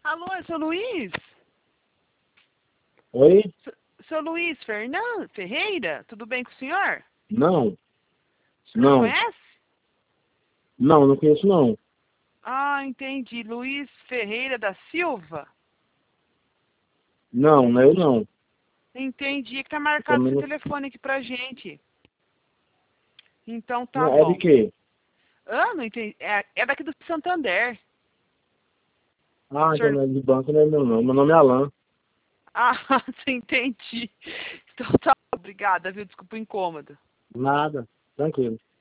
Alô, é seu Luiz? Oi? Seu Luiz Fernando Ferreira? Tudo bem com o senhor? Não, O senhor não não, conhece? não conheço não. Ah, entendi. Luiz Ferreira da Silva? Não, não é eu não. Entendi que tá marcado Também esse não. telefone aqui pra gente. Então tá Não, é de bom. quê? Ah, não entendi. É daqui do Santander. Ah, O então senhor... não é de banco, não é meu não. Meu nome é Alan. Ah, entendi. Então tá, obrigada, viu? Desculpa o incômodo. Nada, tranquilo.